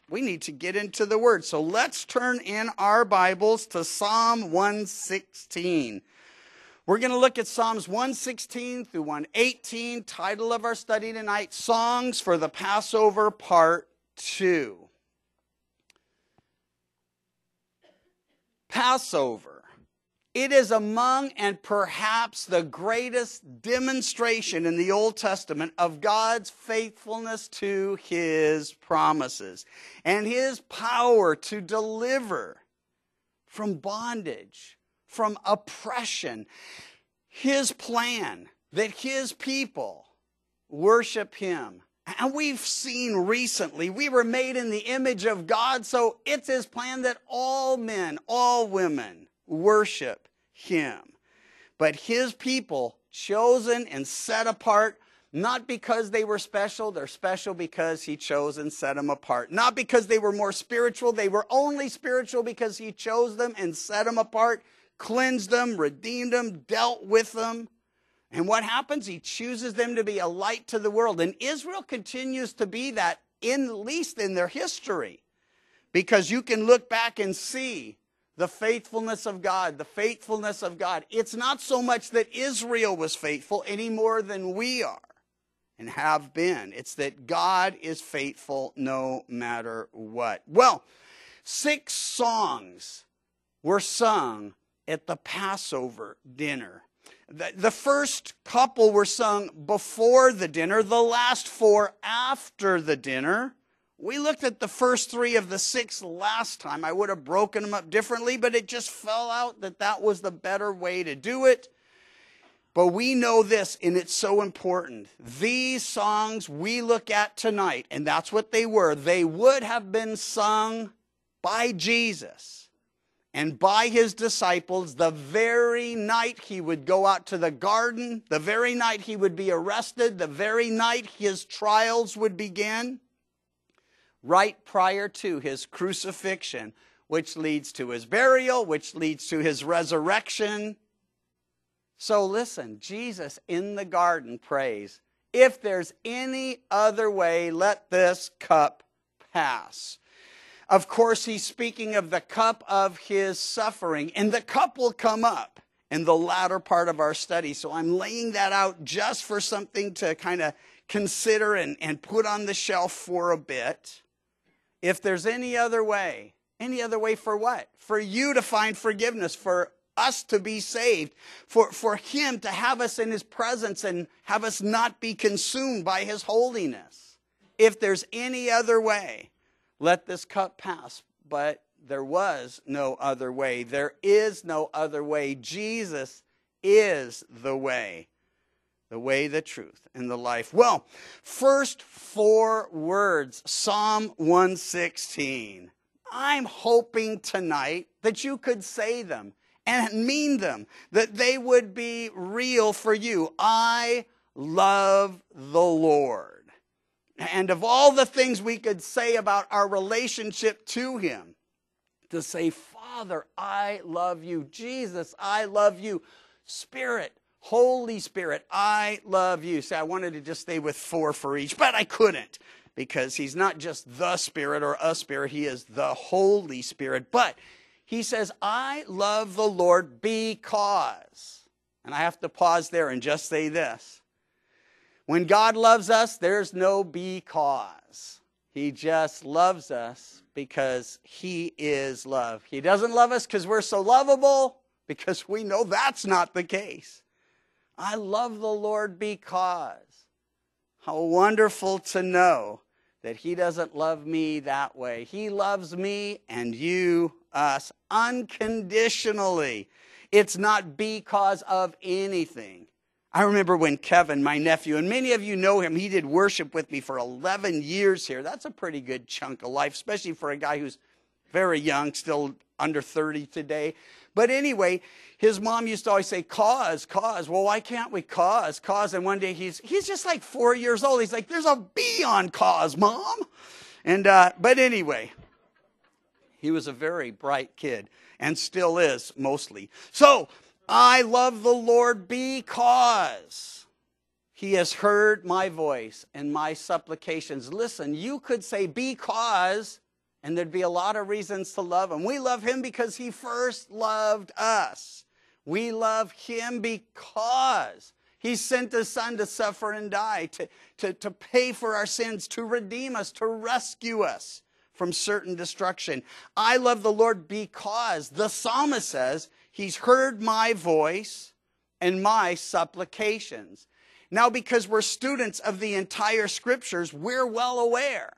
we need to get into the Word. So let's turn in our Bibles to Psalm 116. We're going to look at Psalms 116 through 118. Title of our study tonight, Songs for the Passover, Part 2. Passover. It is among and perhaps the greatest demonstration in the Old Testament of God's faithfulness to His promises and His power to deliver from bondage, from oppression. His plan that His people worship Him. And we've seen recently, we were made in the image of God, so it's His plan that all men, all women worship Him. But His people, chosen and set apart, not because they were special, they're special because He chose and set them apart. Not because they were more spiritual, they were only spiritual because He chose them and set them apart, cleansed them, redeemed them, dealt with them. And what happens? He chooses them to be a light to the world. And Israel continues to be that, at least in their history. Because you can look back and see the faithfulness of God, the faithfulness of God. It's not so much that Israel was faithful any more than we are and have been. It's that God is faithful no matter what. Well, 6 songs were sung at the Passover dinner. The first couple were sung before the dinner, the last 4 after the dinner. We looked at the first 3 of the 6 last time. I would have broken them up differently, but it just fell out that that was the better way to do it. But we know this, and it's so important. These songs we look at tonight, and that's what they were. They would have been sung by Jesus and by His disciples the very night He would go out to the garden, the very night He would be arrested, the very night His trials would begin. Right prior to His crucifixion, which leads to His burial, which leads to His resurrection. So listen, Jesus in the garden prays, if there's any other way, let this cup pass. Of course, He's speaking of the cup of His suffering, and the cup will come up in the latter part of our study. So I'm laying that out just for something to kind of consider and put on the shelf for a bit. If there's any other way for what? For you to find forgiveness, for us to be saved, for Him to have us in His presence and have us not be consumed by His holiness. If there's any other way, let this cup pass. But there was no other way. There is no other way. Jesus is the way, the truth, and the life. Well, first 4 words, Psalm 116. I'm hoping tonight that you could say them and mean them, that they would be real for you. I love the Lord. And of all the things we could say about our relationship to Him, to say, Father, I love you. Jesus, I love you. Spirit, Holy Spirit, I love you. See, I wanted to just stay with 4 for each, but I couldn't because He's not just the Spirit or a Spirit. He is the Holy Spirit. But He says, I love the Lord because, and I have to pause there and just say this. When God loves us, there's no because. He just loves us because He is love. He doesn't love us because we're so lovable, because we know that's not the case. I love the Lord because. How wonderful to know that He doesn't love me that way. He loves me and you, us, unconditionally. It's not because of anything. I remember when Kevin, my nephew, and many of you know him, he did worship with me for 11 years here. That's a pretty good chunk of life, especially for a guy who's very young, still under 30 today. But anyway, his mom used to always say, cause. Well, why can't we cause? And one day he's just like 4 years old. He's like, there's a B on cause, Mom. And but anyway, he was a very bright kid and still is mostly. So I love the Lord because He has heard my voice and my supplications. Listen, you could say because And there'd be a lot of reasons to love him. We love him because he first loved us. We love him because he sent his son to suffer and die, to pay for our sins, to redeem us, to rescue us from certain destruction. I love the Lord because the psalmist says he's heard my voice and my supplications. Now, because we're students of the entire scriptures, we're well aware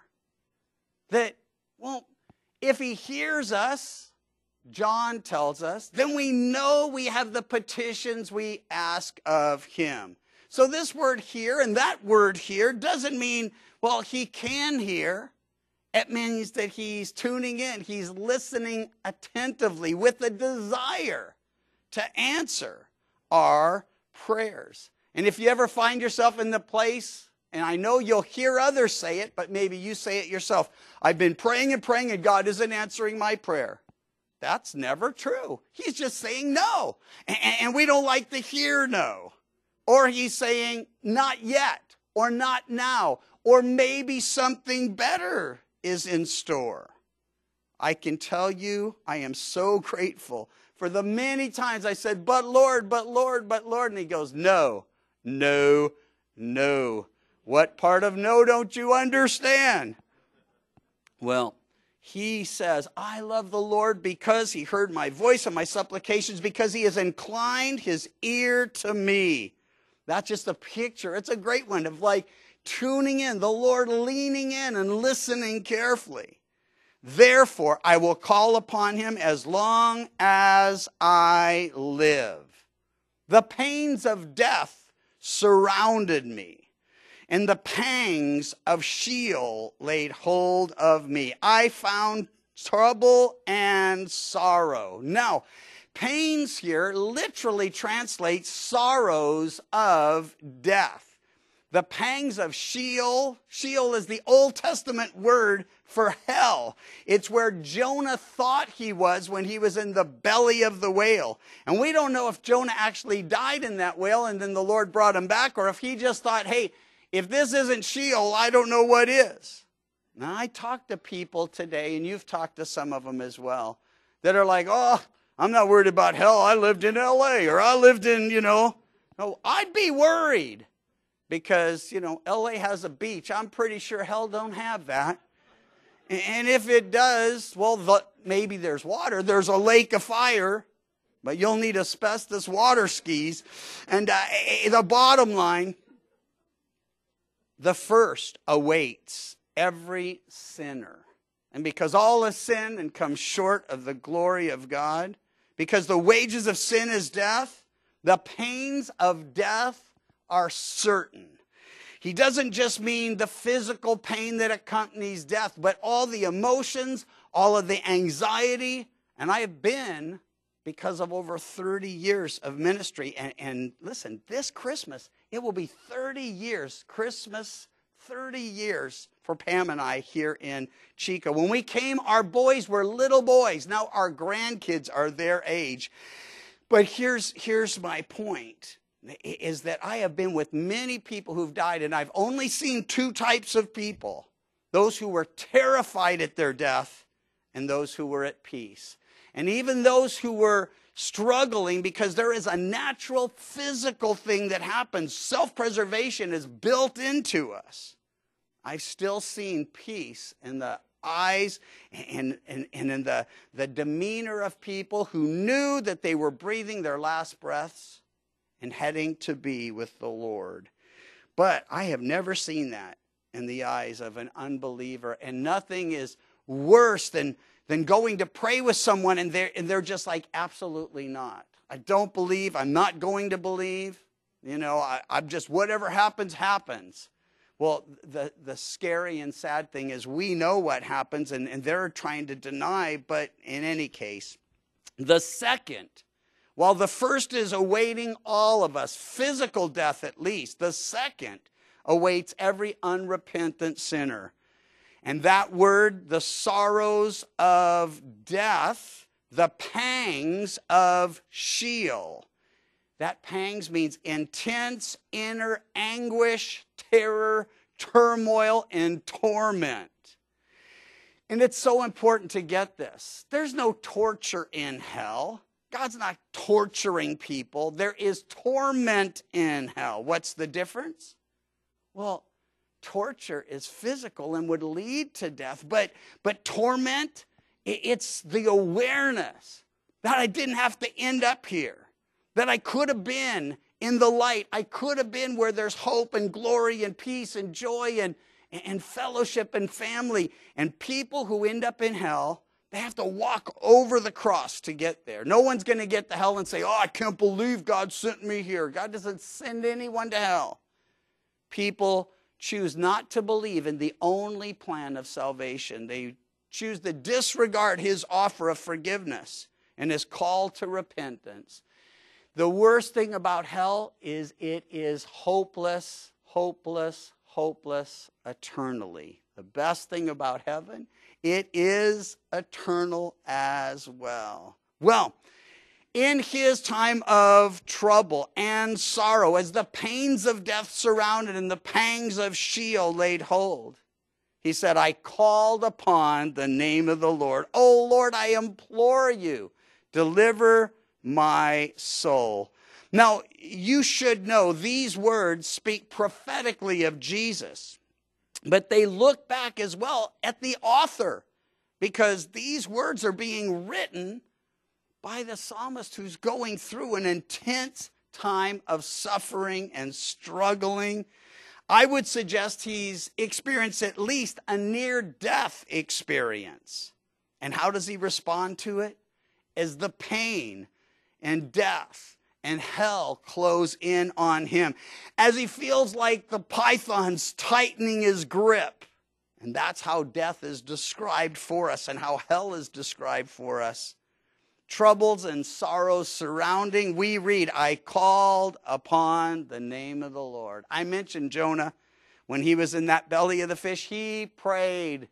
that, well, if he hears us, John tells us, then we know we have the petitions we ask of him. So this word here and that word here doesn't mean, well, he can hear. It means that he's tuning in. He's listening attentively with a desire to answer our prayers. And if you ever find yourself in the place, and I know you'll hear others say it, but maybe you say it yourself, I've been praying and praying and God isn't answering my prayer. That's never true. He's just saying no. And we don't like to hear no. Or he's saying not yet, or not now, or maybe something better is in store. I can tell you, I am so grateful for the many times I said, but Lord, but Lord, but Lord. And he goes, no, no, no. What part of no don't you understand? Well, he says, I love the Lord because he heard my voice and my supplications, because he has inclined his ear to me. That's just a picture. It's a great one of like tuning in, the Lord leaning in and listening carefully. Therefore, I will call upon him as long as I live. The pains of death surrounded me, and the pangs of Sheol laid hold of me. I found trouble and sorrow. Now, pains here literally translates sorrows of death. The pangs of Sheol. Sheol is the Old Testament word for hell. It's where Jonah thought he was when he was in the belly of the whale. And we don't know if Jonah actually died in that whale and then the Lord brought him back, or if he just thought, hey, if this isn't Sheol, I don't know what is. Now, I talk to people today, and you've talked to some of them as well, that are like, oh, I'm not worried about hell. I lived in L.A. or I lived in, No, I'd be worried. Because, L.A. has a beach. I'm pretty sure hell don't have that. And if it does, well, maybe there's water. There's a lake of fire. But you'll need asbestos water skis. And the bottom line, the first awaits every sinner. And because all has sinned and come short of the glory of God, because the wages of sin is death, the pains of death are certain. He doesn't just mean the physical pain that accompanies death, but all the emotions, all of the anxiety. And I have been, because of over 30 years of ministry, and listen, this Christmas, it will be 30 years, Christmas, 30 years for Pam and I here in Chico. When we came, our boys were little boys. Now our grandkids are their age. But here's my point. Is that I have been with many people who've died, and I've only seen two types of people. Those who were terrified at their death and those who were at peace. And even those who were struggling, because there is a natural physical thing that happens. Self-preservation is built into us. I've still seen peace in the eyes and in the demeanor of people who knew that they were breathing their last breaths and heading to be with the Lord. But I have never seen that in the eyes of an unbeliever. And nothing is worse than going to pray with someone and they're just like, absolutely not. I don't believe. I'm not going to believe. I'm just, whatever happens, happens. Well, the scary and sad thing is we know what happens and they're trying to deny. But in any case, the second, while the first is awaiting all of us, physical death at least, the second awaits every unrepentant sinner. And that word, the sorrows of death, the pangs of Sheol. That pangs means intense inner anguish, terror, turmoil, and torment. And it's so important to get this. There's no torture in hell. God's not torturing people. There is torment in hell. What's the difference? Well, torture is physical and would lead to death. But torment, it's the awareness that I didn't have to end up here. That I could have been in the light. I could have been where there's hope and glory and peace and joy and fellowship and family. And people who end up in hell, they have to walk over the cross to get there. No one's going to get to hell and say, oh, I can't believe God sent me here. God doesn't send anyone to hell. People choose not to believe in the only plan of salvation. They choose to disregard his offer of forgiveness and his call to repentance. The worst thing about hell is it is hopeless, hopeless, hopeless eternally. The best thing about heaven, it is eternal as well. Well, in his time of trouble and sorrow, as the pains of death surrounded and the pangs of Sheol laid hold, he said, I called upon the name of the Lord. Oh, Lord, I implore you, deliver my soul. Now, you should know these words speak prophetically of Jesus, but they look back as well at the author, because these words are being written by the psalmist who's going through an intense time of suffering and struggling. I would suggest he's experienced at least a near-death experience. And how does he respond to it? As the pain and death and hell close in on him. As he feels like the python's tightening his grip. And that's how death is described for us and how hell is described for us. Troubles and sorrows surrounding, we read, I called upon the name of the Lord. I mentioned Jonah when he was in that belly of the fish. He prayed.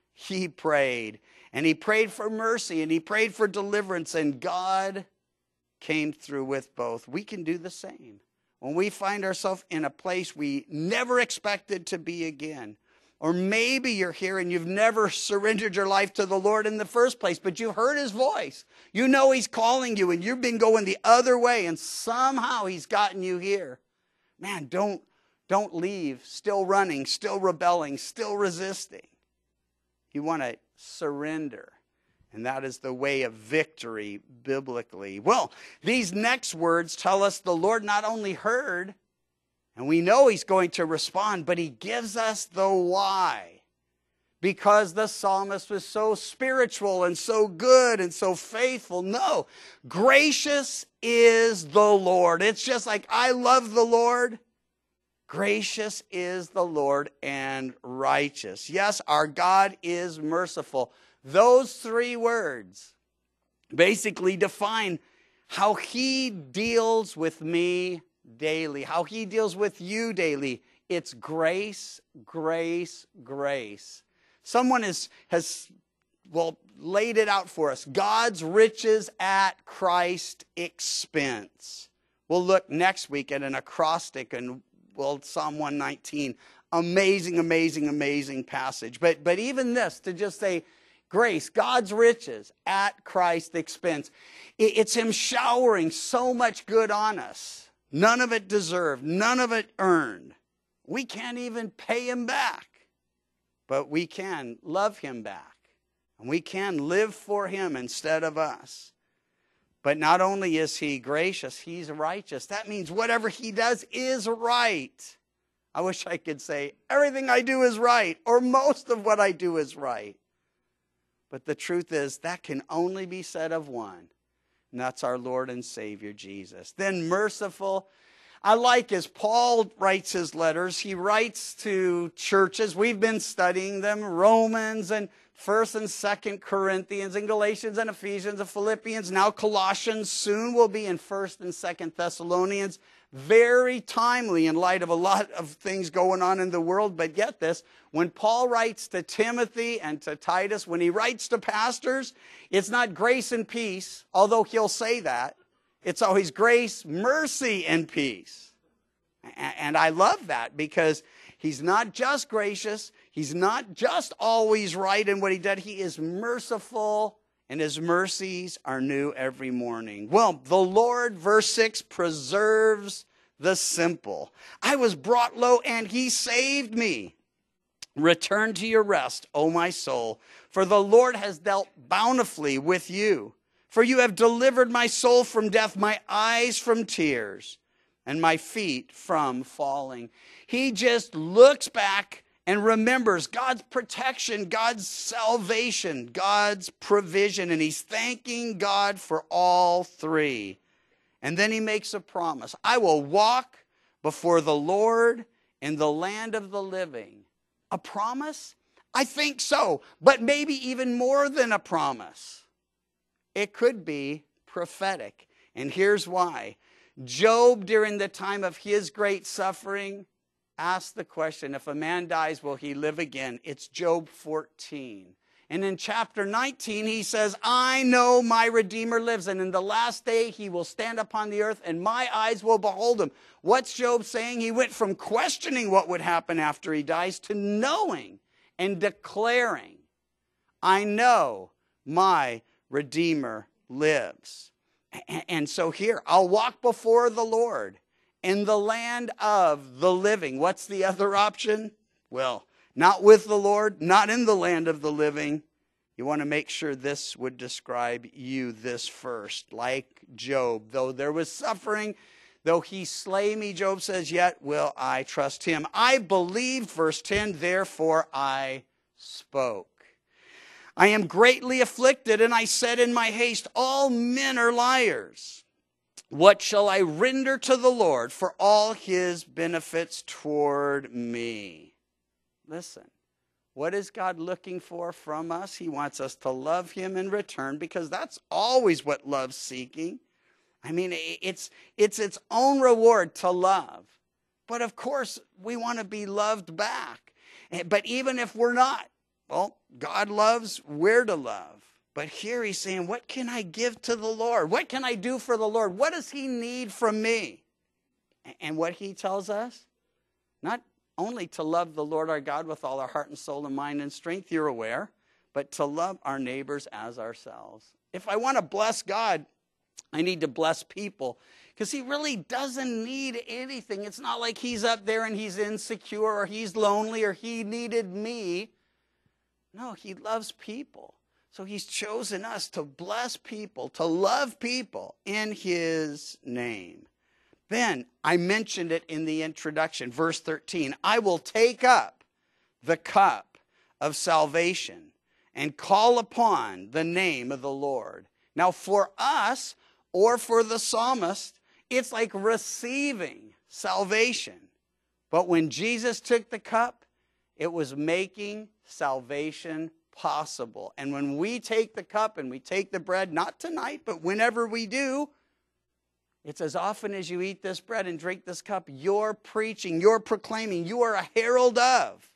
And he prayed for mercy and he prayed for deliverance, and God came through with both. We can do the same. When we find ourselves in a place we never expected to be again, or maybe you're here and you've never surrendered your life to the Lord in the first place, but you've heard his voice. You know he's calling you and you've been going the other way and somehow he's gotten you here. Man, don't leave still running, still rebelling, still resisting. You want to surrender. And that is the way of victory biblically. Well, these next words tell us the Lord not only heard, and we know he's going to respond, but he gives us the why. Because the psalmist was so spiritual and so good and so faithful. No, gracious is the Lord. It's just like, I love the Lord. Gracious is the Lord and righteous. Yes, our God is merciful. Those three words basically define how he deals with me daily, how he deals with you daily. It's grace, grace, grace. Someone has laid it out for us. God's riches at Christ's expense. We'll look next week at an acrostic in Psalm 119. Amazing, amazing, amazing passage. But even this, to just say, grace, God's riches at Christ's expense. It's him showering so much good on us. None of it deserved, none of it earned. We can't even pay him back, but we can love him back. And we can live for him instead of us. But not only is he gracious, he's righteous. That means whatever he does is right. I wish I could say everything I do is right, or most of what I do is right. But the truth is, that can only be said of one, and that's our Lord and Savior, Jesus. Then merciful. I like as Paul writes his letters, he writes to churches. We've been studying them, Romans and 1st and 2nd Corinthians and Galatians and Ephesians and Philippians. Now Colossians, soon will be in 1st and 2nd Thessalonians. Very timely in light of a lot of things going on in the world. But get this, when Paul writes to Timothy and to Titus, when he writes to pastors, it's not grace and peace, although he'll say that. It's always grace, mercy, and peace. And I love that because he's not just gracious, He's not just always right in what he did. He is merciful, and his mercies are new every morning. Well, the Lord, verse 6, preserves the simple. I was brought low, and he saved me. Return to your rest, O my soul, for the Lord has dealt bountifully with you. For you have delivered my soul from death, my eyes from tears, and my feet from falling. He just looks back and remembers God's protection, God's salvation, God's provision, and he's thanking God for all three. And then he makes a promise. I will walk before the Lord in the land of the living. A promise? I think so, but maybe even more than a promise. It could be prophetic. And here's why. Job, during the time of his great suffering, asked the question, if a man dies, will he live again? It's Job 14. And in chapter 19, he says, I know my Redeemer lives, and in the last day he will stand upon the earth, and my eyes will behold him. What's Job saying? He went from questioning what would happen after he dies to knowing and declaring, I know my Redeemer lives. And so here, I'll walk before the Lord in the land of the living. What's the other option? Well, not with the Lord, not in the land of the living. You want to make sure this would describe you this first. Like Job, though there was suffering, though he slay me, Job says, yet will I trust him. I believed, verse 10, therefore I spoke. I am greatly afflicted, and I said in my haste, all men are liars. What shall I render to the Lord for all his benefits toward me? Listen, what is God looking for from us? He wants us to love him in return, because that's always what love's seeking. I mean, it's its own reward to love. But of course, we want to be loved back. But even if we're not, well, God loves, we're to love. But here he's saying, what can I give to the Lord? What can I do for the Lord? What does he need from me? And what he tells us, not only to love the Lord our God with all our heart and soul and mind and strength, you're aware, but to love our neighbors as ourselves. If I want to bless God, I need to bless people, because he really doesn't need anything. It's not like he's up there and he's insecure or he's lonely or he needed me. No, he loves people. So he's chosen us to bless people, to love people in his name. Then, I mentioned it in the introduction, verse 13. I will take up the cup of salvation and call upon the name of the Lord. Now, for us, or for the psalmist, it's like receiving salvation. But when Jesus took the cup, it was making salvation possible. And when we take the cup and we take the bread, not tonight, but whenever we do, it's as often as you eat this bread and drink this cup, you're preaching, you're proclaiming, you are a herald of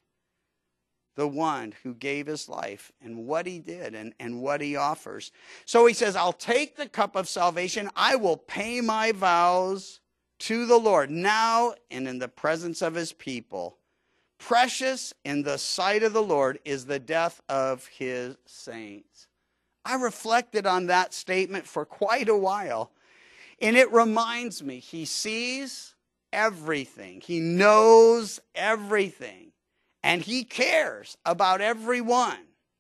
the one who gave his life and what he did and what he offers. So he says, I'll take the cup of salvation. I will pay my vows to the Lord now and in the presence of his people. Precious in the sight of the Lord is the death of his saints. I reflected on that statement for quite a while, and it reminds me, he sees everything. He knows everything, and he cares about everyone.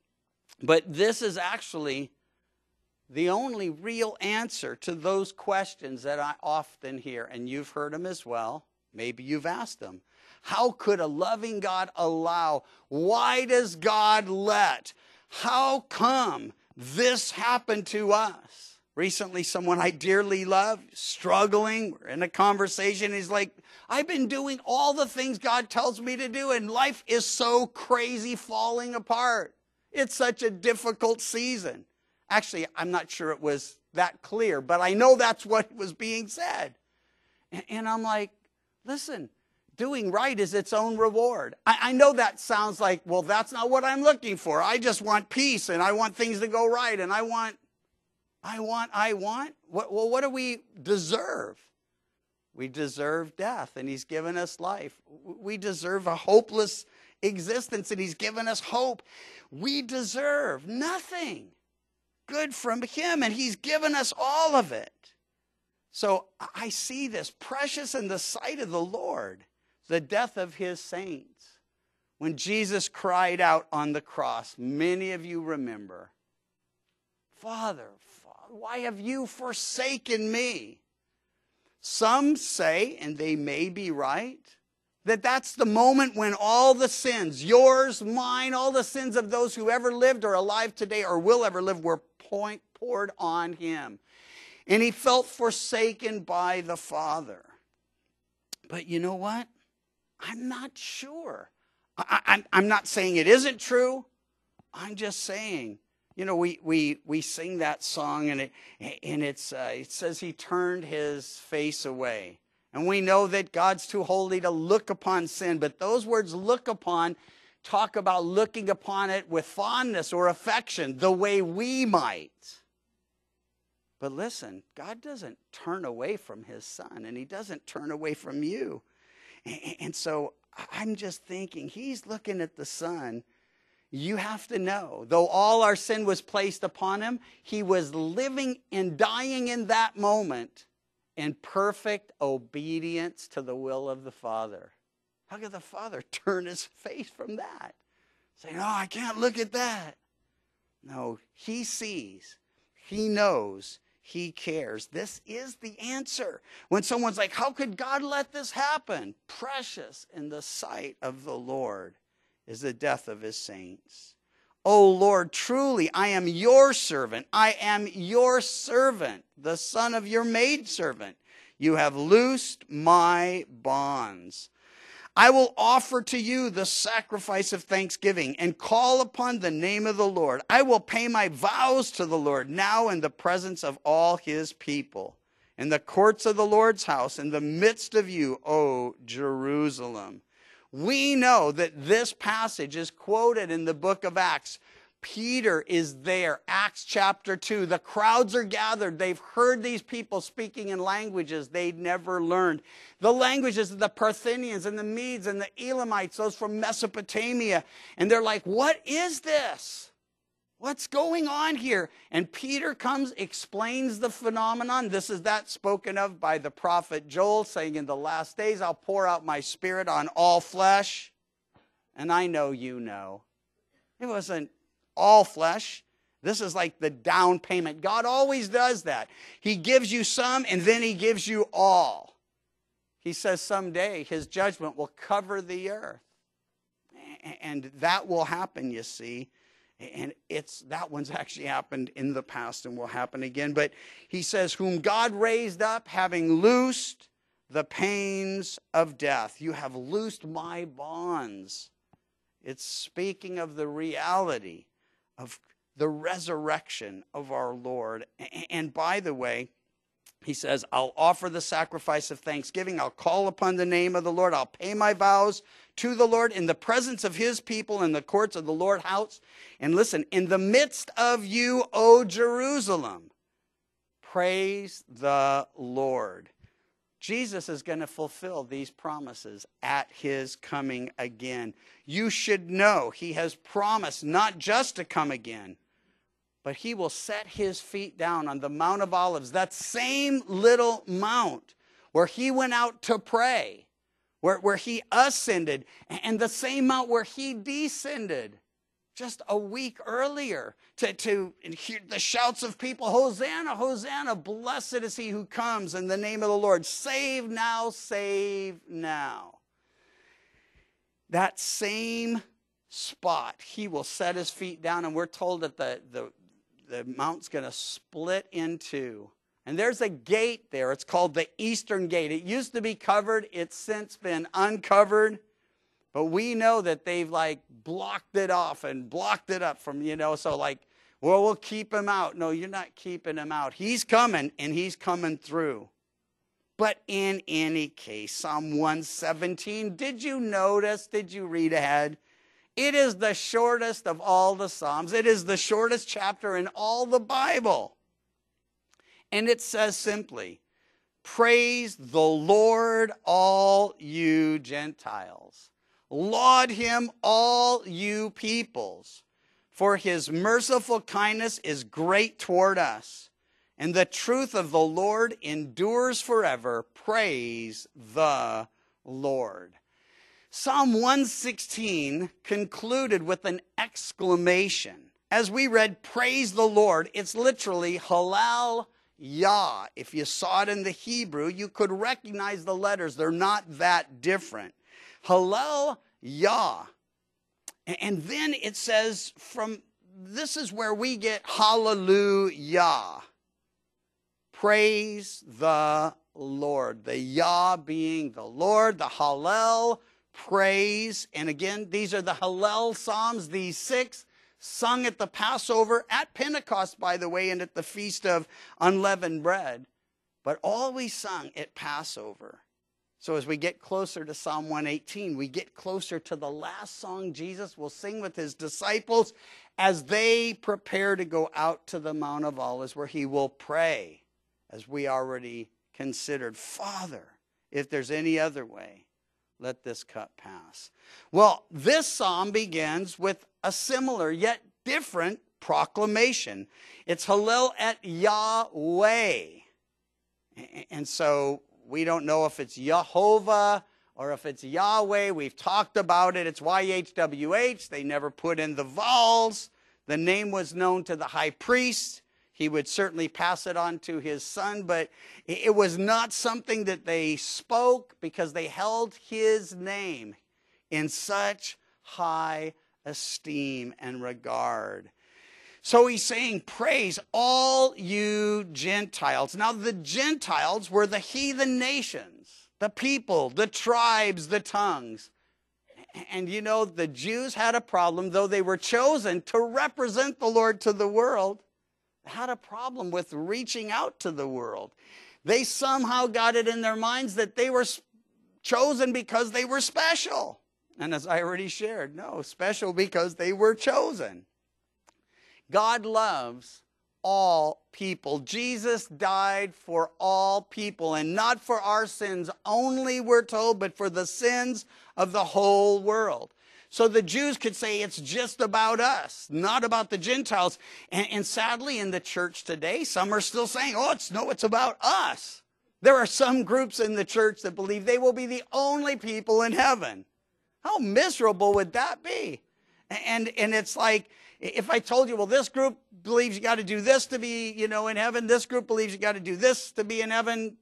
But this is actually the only real answer to those questions that I often hear, and you've heard them as well. Maybe you've asked them. How could a loving God allow? Why does God let? How come this happened to us? Recently, someone I dearly love, struggling, we're in a conversation. He's like, I've been doing all the things God tells me to do, and life is so crazy falling apart. It's such a difficult season. Actually, I'm not sure it was that clear, but I know that's what was being said. And I'm like, listen, doing right is its own reward. I know that sounds like, well, that's not what I'm looking for. I just want peace, and I want things to go right, and I want. What do we deserve? We deserve death, and he's given us life. We deserve a hopeless existence, and he's given us hope. We deserve nothing good from him, and he's given us all of it. So I see this precious in the sight of the Lord, the death of his saints. When Jesus cried out on the cross, many of you remember, Father, why have you forsaken me? Some say, and they may be right, that that's the moment when all the sins, yours, mine, all the sins of those who ever lived or alive today or will ever live were poured on him. And he felt forsaken by the Father. But you know what? I'm not sure. I'm not saying it isn't true. I'm just saying, you know, we sing that song, and it says he turned his face away. And we know that God's too holy to look upon sin. But those words, look upon, talk about looking upon it with fondness or affection, the way we might. But listen, God doesn't turn away from his son, and he doesn't turn away from you. And so I'm just thinking, he's looking at the son. You have to know, though all our sin was placed upon him, he was living and dying in that moment in perfect obedience to the will of the Father. How could the Father turn his face from that? Saying, oh, I can't look at that. No, he sees, he knows, he cares. This is the answer. When someone's like, how could God let this happen? Precious in the sight of the Lord is the death of his saints. O Lord, truly, I am your servant. I am your servant, the son of your maidservant. You have loosed my bonds. I will offer to you the sacrifice of thanksgiving and call upon the name of the Lord. I will pay my vows to the Lord now in the presence of all his people, in the courts of the Lord's house, in the midst of you, O Jerusalem. We know that this passage is quoted in the book of Acts. Peter is there, Acts chapter 2. The crowds are gathered. They've heard these people speaking in languages they'd never learned. The languages of the Parthians and the Medes and the Elamites, those from Mesopotamia. And they're like, what is this? What's going on here? And Peter comes, explains the phenomenon. This is that spoken of by the prophet Joel, saying, in the last days I'll pour out my spirit on all flesh. And I know you know. It wasn't all flesh. This is like the down payment. God always does that. He gives you some, and then he gives you all. He says someday his judgment will cover the earth. And that will happen, you see. And that one's actually happened in the past and will happen again. But he says, whom God raised up, having loosed the pains of death. You have loosed my bonds. It's speaking of the reality of the resurrection of our Lord. And by the way, he says, I'll offer the sacrifice of thanksgiving. I'll call upon the name of the Lord. I'll pay my vows to the Lord in the presence of his people in the courts of the Lord's house. And listen, in the midst of you, O Jerusalem, praise the Lord. Jesus is going to fulfill these promises at his coming again. You should know he has promised not just to come again, but he will set his feet down on the Mount of Olives, that same little mount where he went out to pray, where he ascended, and the same mount where he descended just a week earlier to hear the shouts of people, Hosanna, Hosanna, blessed is he who comes in the name of the Lord. Save now, save now. That same spot, he will set his feet down, and we're told that the mount's going to split in two. And there's a gate there. It's called the Eastern Gate. It used to be covered. It's since been uncovered. But we know that they've like blocked it off and blocked it up from, so like, well, we'll keep him out. No, you're not keeping him out. He's coming, and he's coming through. But in any case, Psalm 117, did you notice, did you read ahead? It is the shortest of all the Psalms. It is the shortest chapter in all the Bible. And it says simply, praise the Lord, all you Gentiles. Laud him, all you peoples, for his merciful kindness is great toward us, and the truth of the Lord endures forever. Praise the Lord. Psalm 116 concluded with an exclamation. As we read, praise the Lord, it's literally Hallel Yah. If you saw it in the Hebrew, you could recognize the letters. They're not that different. Hallel Yah. And then it says this is where we get hallelujah. Praise the Lord. The Yah being the Lord, the Hallel, praise. And again, these are the Hallel Psalms, these 6 sung at the Passover, at Pentecost, by the way, and at the Feast of Unleavened Bread, but always sung at Passover. So as we get closer to Psalm 118, we get closer to the last song Jesus will sing with his disciples as they prepare to go out to the Mount of Olives, where he will pray, as we already considered, Father, if there's any other way, let this cup pass. Well, this psalm begins with a similar yet different proclamation. It's Hallel at Yahweh. And so we don't know if it's Yehovah or if it's Yahweh. We've talked about it. It's YHWH. They never put in the vowels. The name was known to the high priest. He would certainly pass it on to his son, but it was not something that they spoke because they held his name in such high esteem and regard. So he's saying, praise all you Gentiles. Now the Gentiles were the heathen nations, the people, the tribes, the tongues. And you know, the Jews had a problem, though they were chosen to represent the Lord to the world, had a problem with reaching out to the world. They somehow got it in their minds that they were chosen because they were special. And as I already shared, no, special because they were chosen. God loves all people. Jesus died for all people, and not for our sins only, we're told, but for the sins of the whole world. So the Jews could say it's just about us, not about the Gentiles. And sadly, in the church today, some are still saying, it's about us. There are some groups in the church that believe they will be the only people in heaven. How miserable would that be? And it's like, if I told you, well, this group believes you got to do this to be, in heaven. This group believes you got to do this to be in heaven.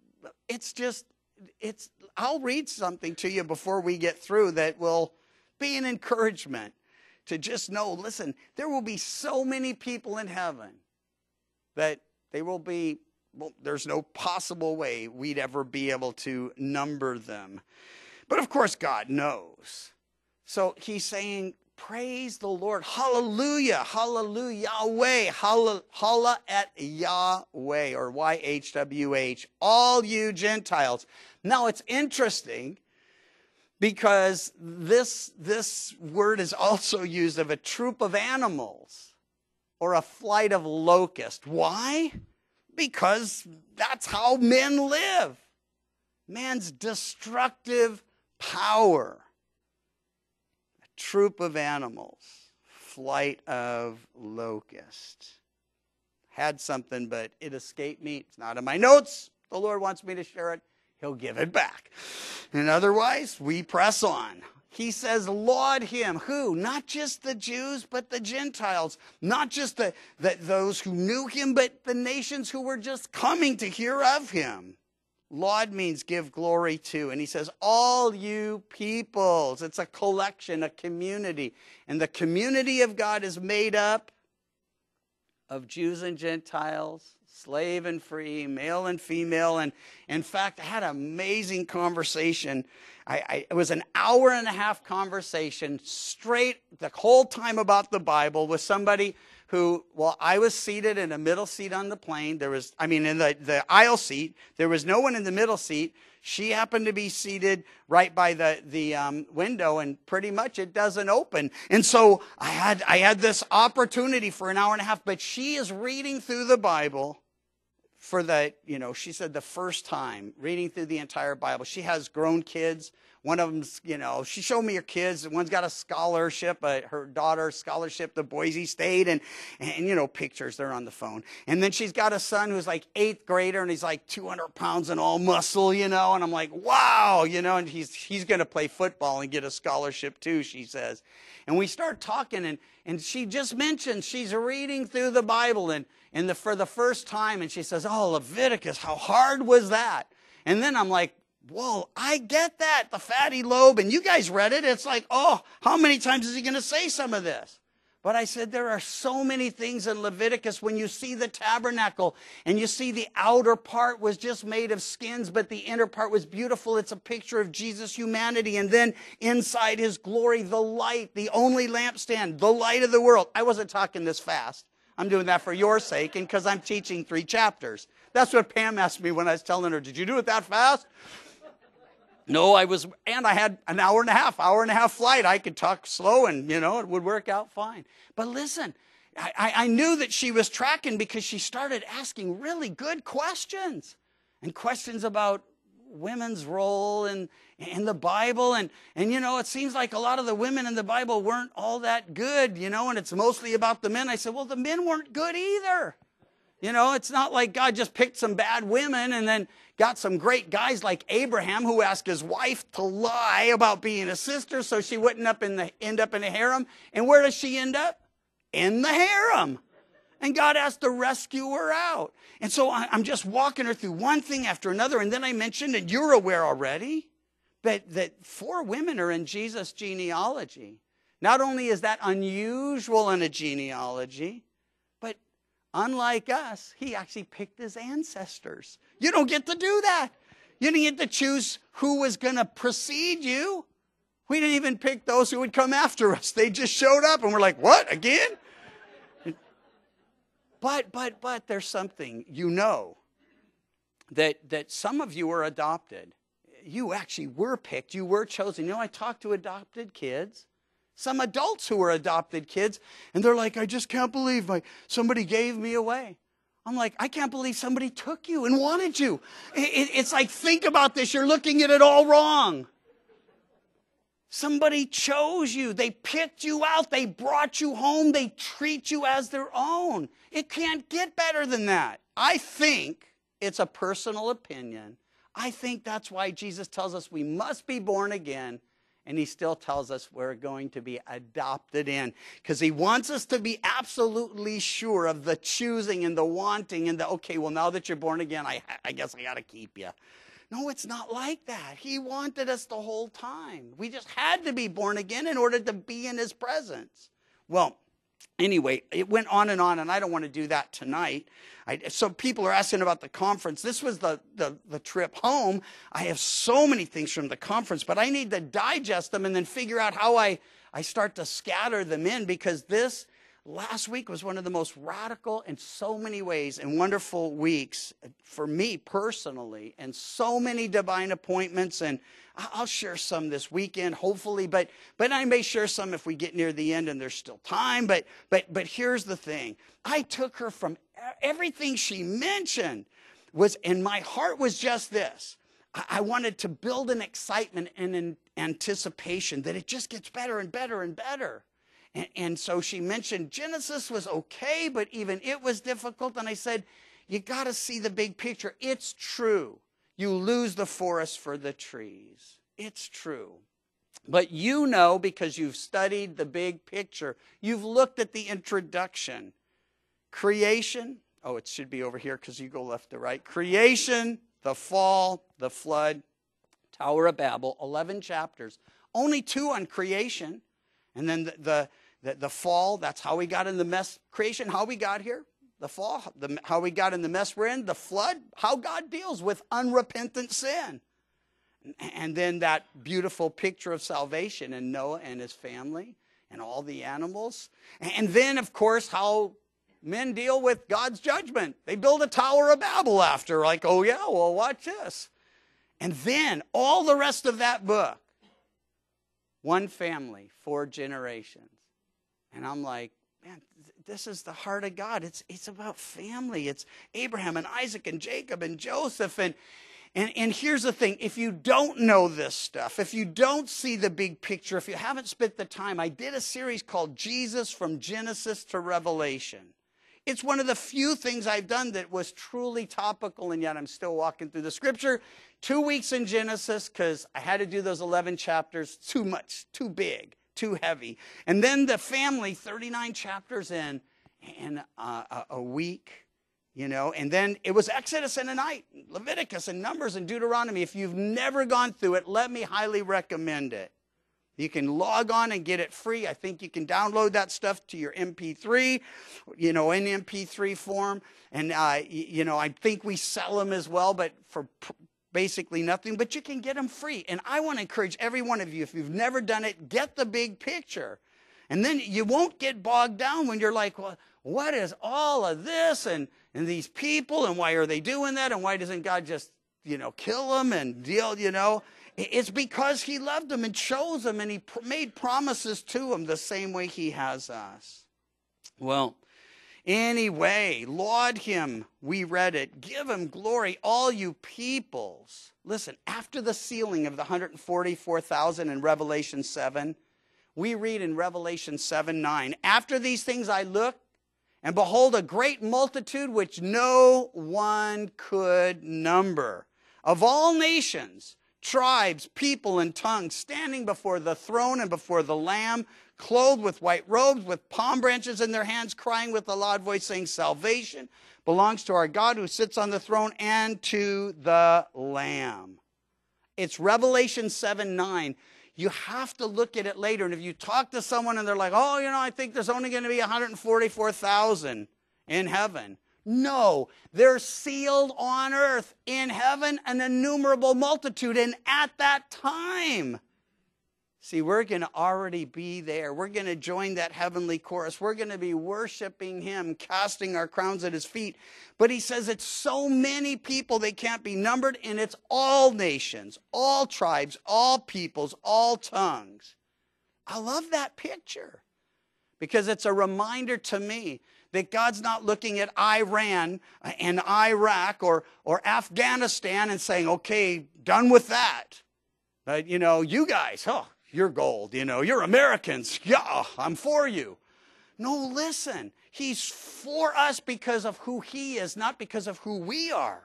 I'll read something to you before we get through that will be an encouragement to just know, listen, there will be so many people in heaven that there's no possible way we'd ever be able to number them. But of course, God knows. So he's saying, praise the Lord. Hallelujah. Hallelujah. Yahweh. Halla at Yahweh, or YHWH. All you Gentiles. Now it's interesting, because this word is also used of a troop of animals or a flight of locusts. Why? Because that's how men live. Man's destructive power. A troop of animals, flight of locusts. Had something, but it escaped me. It's not in my notes. The Lord wants me to share it. He'll give it back. And otherwise, we press on. He says, laud him. Who? Not just the Jews, but the Gentiles. Not just those who knew him, but the nations who were just coming to hear of him. Laud means give glory to. And he says, all you peoples. It's a collection, a community. And the community of God is made up of Jews and Gentiles, slave and free, male and female. And in fact, I had an amazing conversation. It was an hour-and-a-half conversation straight the whole time about the Bible with somebody who, I was seated in a middle seat on the plane. In the aisle seat. There was no one in the middle seat. She happened to be seated right by the window, and pretty much it doesn't open. And so I had this opportunity for an hour and a half, but she is reading through the Bible for she said the first time reading through the entire Bible. She has grown kids. one of them's, she showed me her kids. One's got a scholarship, her daughter's scholarship to Boise State, and pictures, they're on the phone. And then she's got a son who's like 8th grader, and he's like 200 pounds and all muscle, and I'm like, wow, and he's going to play football and get a scholarship too, she says. And we start talking, and she just mentioned she's reading through the Bible for the first time, and she says, oh, Leviticus, how hard was that? And then I'm like, whoa, I get that, the fatty lobe, and you guys read it. It's like, oh, how many times is he going to say some of this? But I said, there are so many things in Leviticus. When you see the tabernacle and you see the outer part was just made of skins, but the inner part was beautiful. It's a picture of Jesus' humanity. And then inside his glory, the light, the only lampstand, the light of the world. I wasn't talking this fast. I'm doing that for your sake and because I'm teaching 3 chapters. That's what Pam asked me when I was telling her, did you do it that fast? No, I had an hour and a half flight. I could talk slow and, it would work out fine. But listen, I knew that she was tracking because she started asking really good questions and questions about women's role in the Bible. And it seems like a lot of the women in the Bible weren't all that good, and it's mostly about the men. I said, well, the men weren't good either. It's not like God just picked some bad women and then got some great guys like Abraham who asked his wife to lie about being a sister so she wouldn't end up in a harem. And where does she end up? In the harem. And God has to rescue her out. And so I'm just walking her through one thing after another. And then I mentioned, and you're aware already, that 4 women are in Jesus' genealogy. Not only is that unusual in a genealogy, but unlike us, he actually picked his ancestors. You don't get to do that. You didn't get to choose who was going to precede you. We didn't even pick those who would come after us. They just showed up and we're like, what, again? But there's something, that some of you are adopted. You actually were picked. You were chosen. I talked to adopted kids. Some adults who are adopted kids, and they're like, I just can't believe somebody gave me away. I'm like, I can't believe somebody took you and wanted you. It's like, think about this. You're looking at it all wrong. Somebody chose you. They picked you out. They brought you home. They treat you as their own. It can't get better than that. I think, it's a personal opinion, I think that's why Jesus tells us we must be born again. And he still tells us we're going to be adopted in. Because he wants us to be absolutely sure of the choosing and the wanting and okay, well, now that you're born again, I guess I got to keep you. No, it's not like that. He wanted us the whole time. We just had to be born again in order to be in his presence. Well, anyway, it went on, and I don't want to do that tonight. So people are asking about the conference. This was the trip home. I have so many things from the conference, but I need to digest them and then figure out how I start to scatter them in, because this last week was one of the most radical in so many ways and wonderful weeks for me personally, and so many divine appointments. And I'll share some this weekend, hopefully, but I may share some if we get near the end and there's still time. But here's the thing. I took her from everything she mentioned and my heart was just this. I wanted to build an excitement and an anticipation that it just gets better and better and better. And so she mentioned Genesis was okay, but even it was difficult. And I said, you got to see the big picture. It's true. You lose the forest for the trees. It's true. But because you've studied the big picture, you've looked at the introduction. Creation. Oh, it should be over here because you go left to right. Creation, the fall, the flood, Tower of Babel, 11 chapters. Only 2 on creation. And then the fall, that's how we got in the mess. Creation, how we got here. The fall, how we got in the mess we're in. The flood, how God deals with unrepentant sin. And then that beautiful picture of salvation and Noah and his family and all the animals. And then, of course, how men deal with God's judgment. They build a Tower of Babel after, like, oh yeah, well, watch this. And then all the rest of that book. One family, 4 generations. And I'm like, man, this is the heart of God. It's about family. It's Abraham and Isaac and Jacob and Joseph. And here's the thing, if you don't know this stuff, if you don't see the big picture, if you haven't spent the time, I did a series called Jesus from Genesis to Revelation. It's one of the few things I've done that was truly topical, and yet I'm still walking through the scripture. 2 weeks in Genesis, because I had to do those 11 chapters, too much, too big, too heavy. And then the family, 39 chapters in a week. You know, and then it was Exodus in a night, Leviticus and Numbers and Deuteronomy. If you've never gone through it, let me highly recommend it. You can log on and get it free. I think you can download that stuff to your MP3, you know, in MP3 form. And, you know, I think we sell them as well, but for basically nothing. But you can get them free. And I want to encourage every one of you, if you've never done it, get the big picture. And then you won't get bogged down when you're like, well, what is all of this and these people, and why are they doing that, and why doesn't God just, you know, kill them and deal, you know? It's because he loved them and chose them, and he made promises to them the same way he has us. Well, anyway, laud him, we read it. Give him glory, all you peoples. Listen, after the sealing of the 144,000 in Revelation 7, we read in Revelation 7:9, after these things I looked, and behold, a great multitude which no one could number, of all nations, tribes, people, and tongues, standing before the throne and before the Lamb, clothed with white robes, with palm branches in their hands, crying with a loud voice, saying, salvation belongs to our God who sits on the throne and to the Lamb. It's Revelation 7:9. You have to look at it later. And if you talk to someone and they're like, oh, you know, I think there's only going to be 144,000 in heaven. No, they're sealed on earth, in heaven, an innumerable multitude. And at that time, see, we're going to already be there. We're going to join that heavenly chorus. We're going to be worshiping him, casting our crowns at his feet. But he says it's so many people they can't be numbered, and it's all nations, all tribes, all peoples, all tongues. I love that picture because it's a reminder to me that God's not looking at Iran and Iraq or Afghanistan and saying, okay, done with that. You know, you guys, you're gold, you know, you're Americans. Yeah, I'm for you. No, listen, he's for us because of who he is, not because of who we are.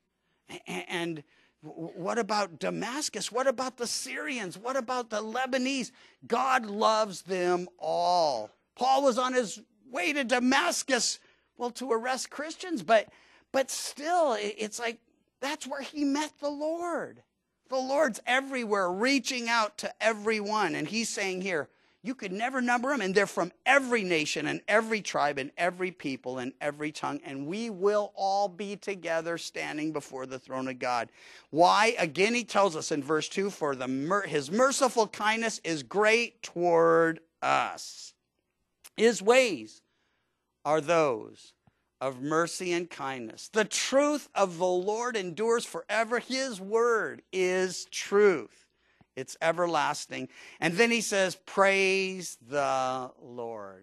And what about Damascus? What about the Syrians? What about the Lebanese? God loves them all. Paul was on his way to Damascus, well, to arrest Christians, but still, it's like that's where he met the Lord. The Lord's everywhere, reaching out to everyone. And he's saying here, you could never number them, and they're from every nation and every tribe and every people and every tongue, and we will all be together standing before the throne of God. Why? Again, he tells us in verse 2, for his merciful kindness is great toward us. His ways are those of mercy and kindness. The truth of the Lord endures forever. His word is truth. It's everlasting. And then he says, praise the Lord.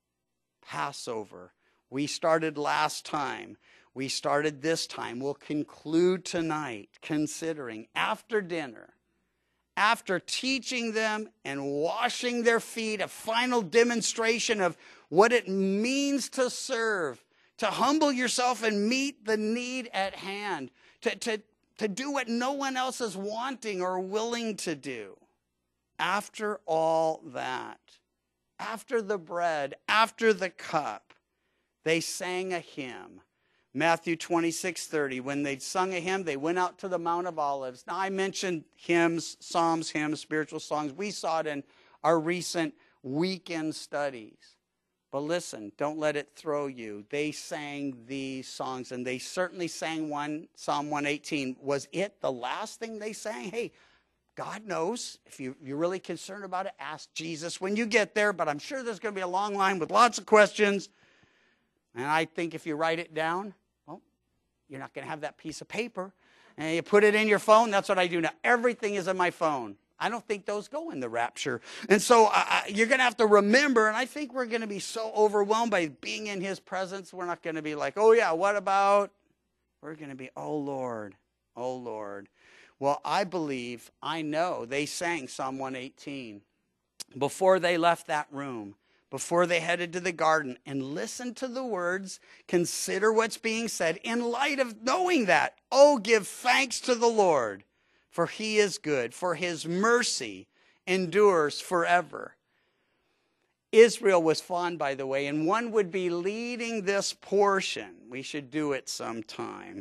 Passover. We started last time. We started this time. We'll conclude tonight considering after dinner, after teaching them and washing their feet, a final demonstration of what it means to serve, to humble yourself and meet the need at hand, to do what no one else is wanting or willing to do. After all that, after the bread, after the cup, they sang a hymn. Matthew 26:30, when they'd sung a hymn, they went out to the Mount of Olives. Now, I mentioned hymns, psalms, hymns, spiritual songs. We saw it in our recent weekend studies. But listen, don't let it throw you. They sang these songs, and they certainly sang one, Psalm 118. Was it the last thing they sang? Hey, God knows. If you're really concerned about it, ask Jesus when you get there. But I'm sure there's going to be a long line with lots of questions. And I think if you write it down, well, you're not going to have that piece of paper. And you put it in your phone. That's what I do now. Everything is in my phone. I don't think those go in the rapture. And so you're going to have to remember, and I think we're going to be so overwhelmed by being in his presence, we're not going to be like, oh yeah, what about? We're going to be, oh Lord, O Lord. Well, I know they sang Psalm 118 before they left that room, before they headed to the garden, and listen to the words, consider what's being said in light of knowing that. Oh, give thanks to the Lord, for he is good, for his mercy endures forever. Israel was fond, by the way, and one would be leading this portion. We should do it sometime.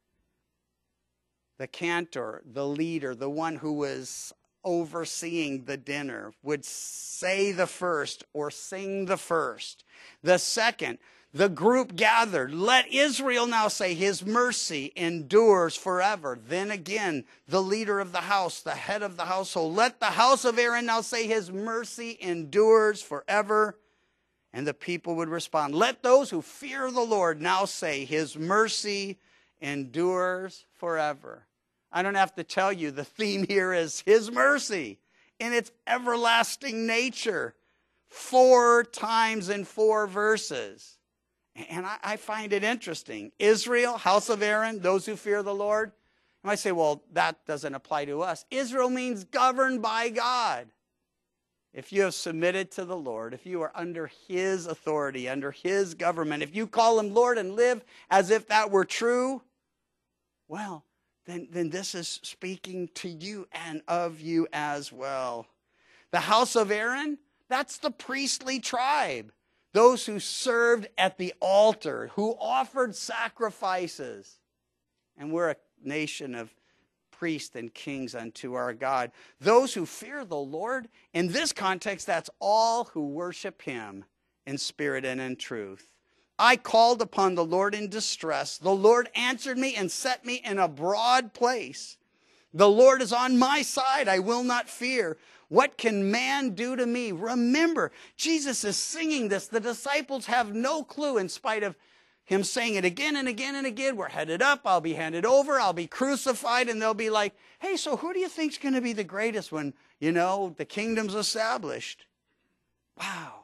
The cantor, the leader, the one who was overseeing the dinner would say the first or sing the first. The second, the group gathered. Let Israel now say, his mercy endures forever. Then again, the leader of the house, the head of the household, let the house of Aaron now say, his mercy endures forever. And the people would respond, let those who fear the Lord now say, his mercy endures forever. I don't have to tell you, the theme here is his mercy in its everlasting nature. 4 times in 4 verses. And I find it interesting. Israel, house of Aaron, those who fear the Lord. You might say, well, that doesn't apply to us. Israel means governed by God. If you have submitted to the Lord, if you are under his authority, under his government, if you call him Lord and live as if that were true, well, then this is speaking to you and of you as well. The house of Aaron, that's the priestly tribe. Those who served at the altar, who offered sacrifices. And we're a nation of priests and kings unto our God. Those who fear the Lord, in this context, that's all who worship him in spirit and in truth. I called upon the Lord in distress. The Lord answered me and set me in a broad place. The Lord is on my side. I will not fear. What can man do to me? Remember, Jesus is singing this. The disciples have no clue, in spite of him saying it again and again and again. We're headed up. I'll be handed over. I'll be crucified. And they'll be like, hey, so who do you think's going to be the greatest when, the kingdom's established? Wow.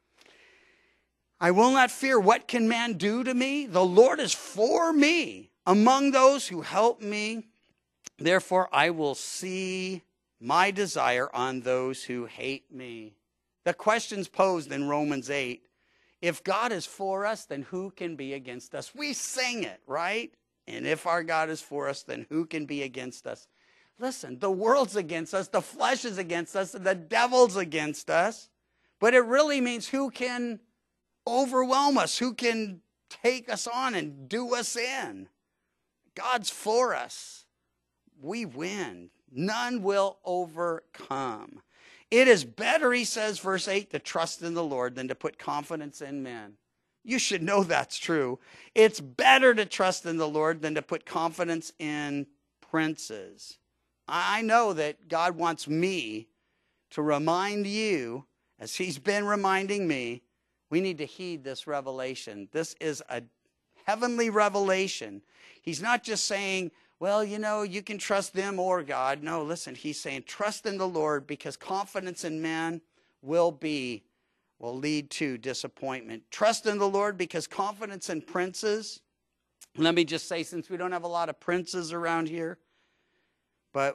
I will not fear. What can man do to me? The Lord is for me among those who help me. Therefore, I will see my desire on those who hate me. The question's posed in Romans 8. If God is for us, then who can be against us? We sing it, right? And if our God is for us, then who can be against us? Listen, the world's against us, the flesh is against us, the devil's against us. But it really means who can overwhelm us, who can take us on and do us in. God's for us. We win. None will overcome. It is better, he says, verse 8, to trust in the Lord than to put confidence in men. You should know that's true. It's better to trust in the Lord than to put confidence in princes. I know that God wants me to remind you, as he's been reminding me, we need to heed this revelation. This is a heavenly revelation. He's not just saying, well, you can trust them or God. No, listen, he's saying trust in the Lord, because confidence in man will lead to disappointment. Trust in the Lord because confidence in princes. Let me just say, since we don't have a lot of princes around here, but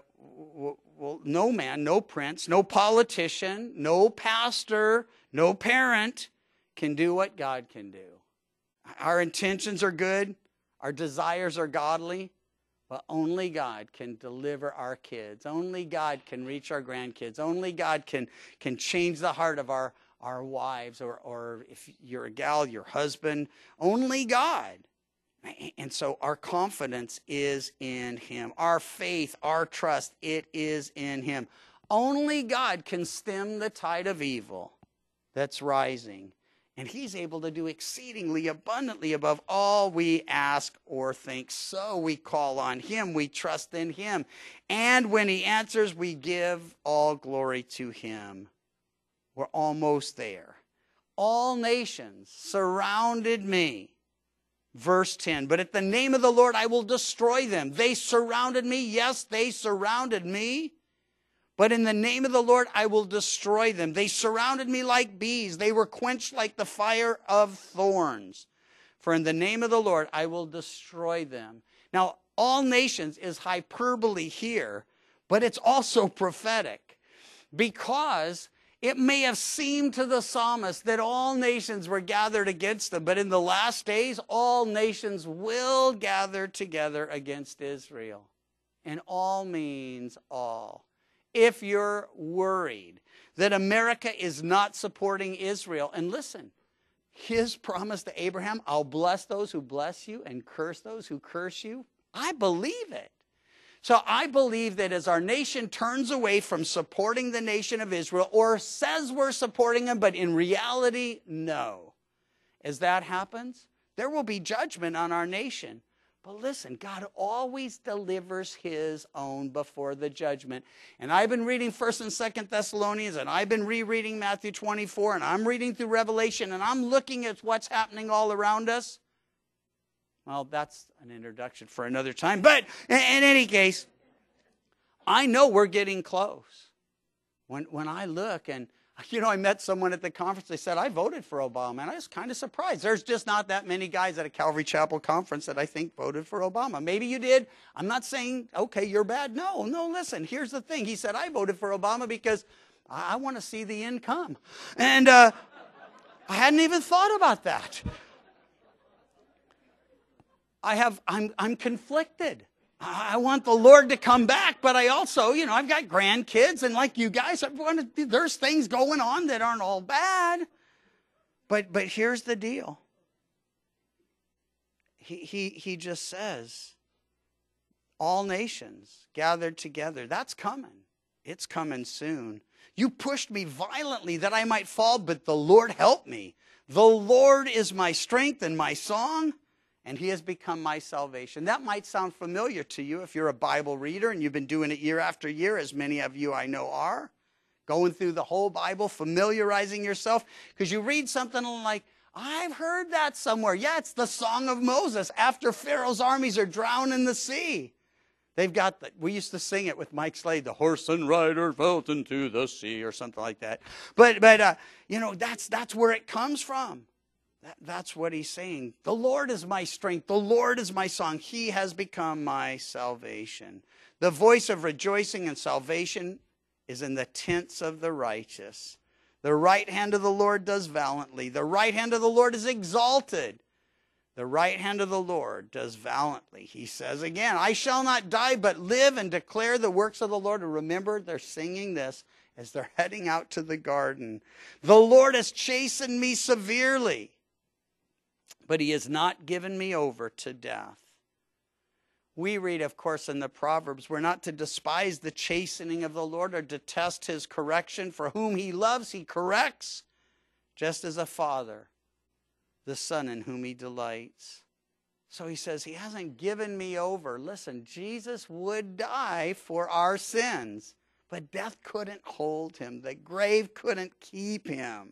no man, no prince, no politician, no pastor, no parent can do what God can do. Our intentions are good. Our desires are godly. But only God can deliver our kids. Only God can reach our grandkids. Only God can change the heart of our wives, or if you're a gal, your husband. Only God. And so our confidence is in him. Our faith, our trust, it is in him. Only God can stem the tide of evil that's rising. And he's able to do exceedingly abundantly above all we ask or think. So we call on him. We trust in him. And when he answers, we give all glory to him. We're almost there. All nations surrounded me. Verse 10, but at the name of the Lord, I will destroy them. They surrounded me. Yes, they surrounded me. But in the name of the Lord, I will destroy them. They surrounded me like bees. They were quenched like the fire of thorns. For in the name of the Lord, I will destroy them. Now, All nations is hyperbole here, but it's also prophetic, because it may have seemed to the psalmist that all nations were gathered against them, but in the last days, all nations will gather together against Israel. And all means all. If you're worried that America is not supporting Israel, and listen, his promise to Abraham, I'll bless those who bless you and curse those who curse you. I believe it. So I believe that as our nation turns away from supporting the nation of Israel, or says we're supporting them, but in reality, no. As that happens, there will be judgment on our nation. But listen, God always delivers his own before the judgment. And I've been reading 1st and 2nd Thessalonians, and I've been rereading Matthew 24, and I'm reading through Revelation, and I'm looking at what's happening all around us. Well, that's an introduction for another time. But in any case, I know we're getting close. When I look, and I met someone at the conference, they said, I voted for Obama. And I was kind of surprised. There's just not that many guys at a Calvary Chapel conference that I think voted for Obama. Maybe you did. I'm not saying, okay, you're bad. No, listen, here's the thing. He said, I voted for Obama because I want to see the end come. And I hadn't even thought about that. I'm conflicted. I want the Lord to come back, but I also, I've got grandkids, and like you guys, there's things going on that aren't all bad. But here's the deal. He just says, all nations gathered together. That's coming. It's coming soon. You pushed me violently that I might fall, but the Lord helped me. The Lord is my strength and my song, and he has become my salvation. That might sound familiar to you if you're a Bible reader and you've been doing it year after year, as many of you I know are. Going through the whole Bible, familiarizing yourself. Because you read something like, I've heard that somewhere. Yeah, it's the Song of Moses after Pharaoh's armies are drowned in the sea. They've got, we used to sing it with Mike Slade, the horse and rider fell into the sea, or something like that. But that's where it comes from. That's what he's saying. The Lord is my strength. The Lord is my song. He has become my salvation. The voice of rejoicing and salvation is in the tents of the righteous. The right hand of the Lord does valiantly. The right hand of the Lord is exalted. The right hand of the Lord does valiantly. He says again, I shall not die, but live and declare the works of the Lord. And remember, they're singing this as they're heading out to the garden. The Lord has chastened me severely, but he has not given me over to death. We read, of course, in the Proverbs, we're not to despise the chastening of the Lord or detest his correction. For whom he loves, he corrects, just as a father, the son in whom he delights. So he says, he hasn't given me over. Listen, Jesus would die for our sins, but death couldn't hold him. The grave couldn't keep him.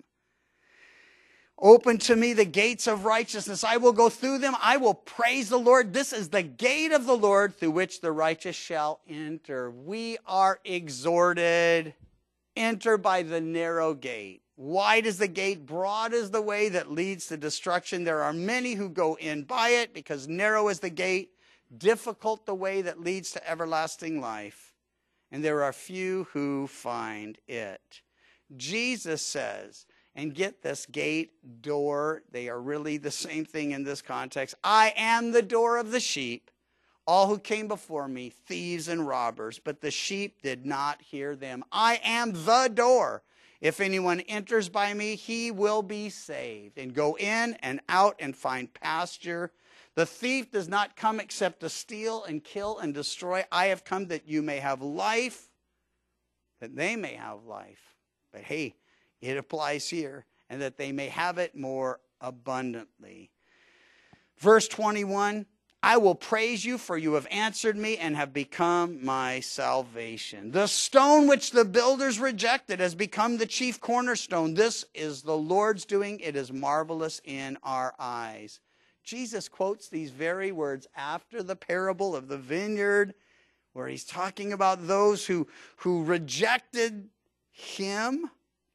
Open to me the gates of righteousness. I will go through them. I will praise the Lord. This is the gate of the Lord through which the righteous shall enter. We are exhorted, enter by the narrow gate. Wide is the gate, broad is the way that leads to destruction. There are many who go in by it, because narrow is the gate, difficult the way that leads to everlasting life, and there are few who find it. Jesus says, and get this, gate, door, they are really the same thing in this context. I am the door of the sheep. All who came before me, thieves and robbers, but the sheep did not hear them. I am the door. If anyone enters by me, he will be saved, and go in and out and find pasture. The thief does not come except to steal and kill and destroy. I have come that you may have life, that they may have life. But hey, it applies here, and that they may have it more abundantly. Verse 21, I will praise you, for you have answered me and have become my salvation. The stone which the builders rejected has become the chief cornerstone. This is the Lord's doing. It is marvelous in our eyes. Jesus quotes these very words after the parable of the vineyard, where he's talking about those who rejected him.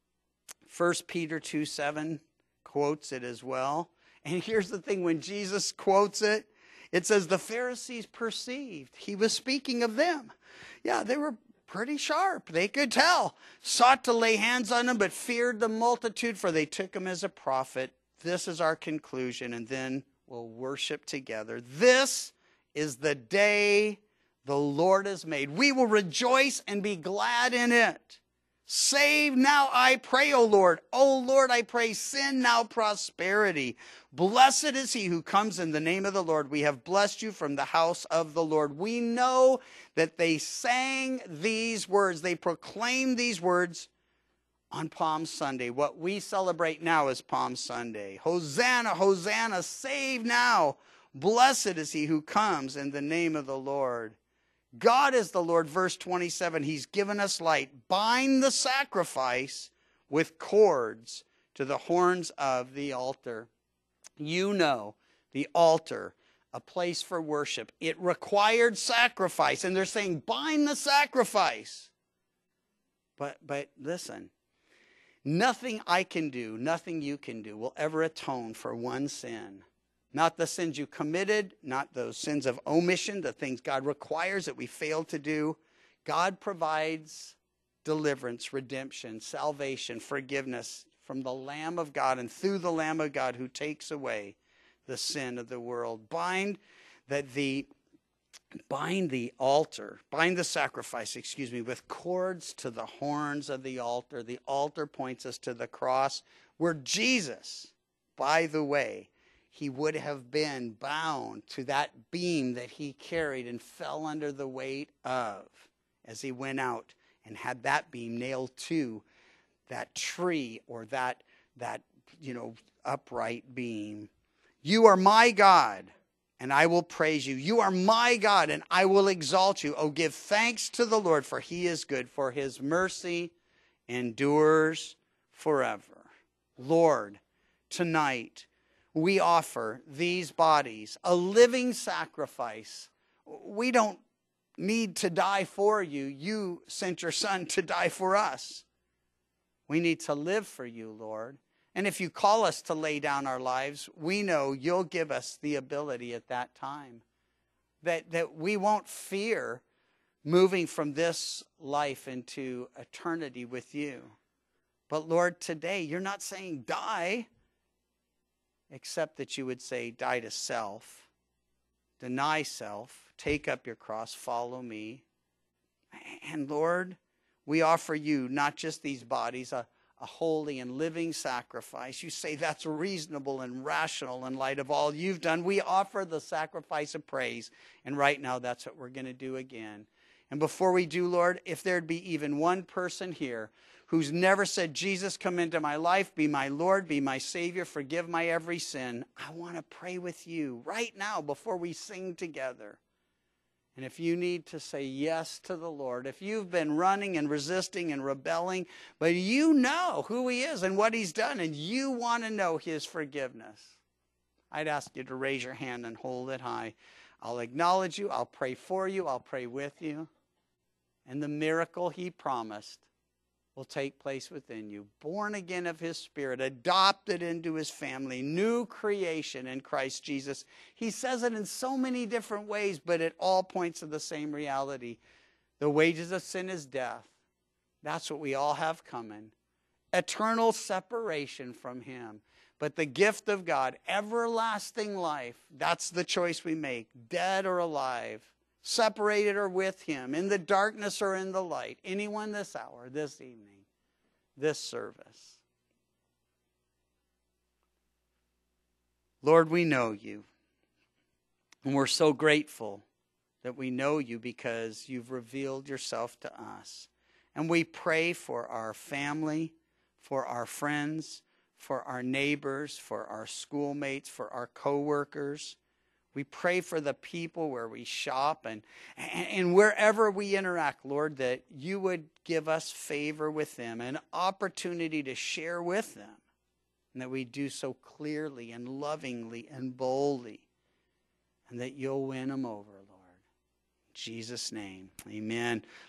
1 Peter 2:7 quotes it as well. And here's the thing, when Jesus quotes it, It says the Pharisees perceived. He was speaking of them. Yeah, they were pretty sharp. They could tell. Sought to lay hands on him, but feared the multitude, for they took him as a prophet. This is our conclusion, and then we'll worship together. This is the day the Lord has made. We will rejoice and be glad in it. Save now, I pray, O Lord. O Lord, I pray, send now prosperity. Blessed is he who comes in the name of the Lord. We have blessed you from the house of the Lord. We know that they sang these words. They proclaimed these words on Palm Sunday. What we celebrate now is Palm Sunday. Hosanna, Hosanna, save now. Blessed is he who comes in the name of the Lord. God is the Lord, verse 27. He's given us light. Bind the sacrifice with cords to the horns of the altar. You know, the altar, a place for worship. It required sacrifice. And they're saying, bind the sacrifice. But listen, nothing I can do, nothing you can do will ever atone for one sin. Not the sins you committed, not those sins of omission, the things God requires that we fail to do. God provides deliverance, redemption, salvation, forgiveness from the Lamb of God and through the Lamb of God who takes away the sin of the world. Bind the sacrifice, with cords to the horns of the altar. The altar points us to the cross where Jesus, by the way, he would have been bound to that beam that he carried and fell under the weight of as he went out and had that beam nailed to that tree or that upright beam. You are my God, and I will praise you. You are my God, and I will exalt you. Oh, give thanks to the Lord, for he is good, for his mercy endures forever. Lord, tonight, we offer these bodies a living sacrifice. We don't need to die for you. You sent your son to die for us. We need to live for you, Lord. And if you call us to lay down our lives, we know you'll give us the ability at that time. That we won't fear moving from this life into eternity with you. But Lord, today you're not saying die, except that you would say, die to self, deny self, take up your cross, follow me. And Lord, we offer you not just these bodies, a holy and living sacrifice. You say that's reasonable and rational in light of all you've done. We offer the sacrifice of praise. And right now, that's what we're going to do again. And before we do, Lord, if there'd be even one person here who's never said, Jesus, come into my life, be my Lord, be my Savior, forgive my every sin, I want to pray with you right now before we sing together. And if you need to say yes to the Lord, if you've been running and resisting and rebelling, but you know who he is and what he's done, and you want to know his forgiveness, I'd ask you to raise your hand and hold it high. I'll acknowledge you. I'll pray for you. I'll pray with you. And the miracle he promised will take place within you. Born again of his Spirit, adopted into his family, new creation in Christ Jesus. He says it in so many different ways, but it all points to the same reality. The wages of sin is death. That's what we all have coming. Eternal separation from him. But the gift of God, everlasting life, that's the choice we make, dead or alive. Separated or with him, in the darkness or in the light. Anyone this hour, this evening, this service. Lord, we know you. And we're so grateful that we know you because you've revealed yourself to us. And we pray for our family, for our friends, for our neighbors, for our schoolmates, for our co-workers. We pray for the people where we shop and wherever we interact, Lord, that you would give us favor with them, an opportunity to share with them, and that we do so clearly and lovingly and boldly, and that you'll win them over, Lord. In Jesus' name, amen.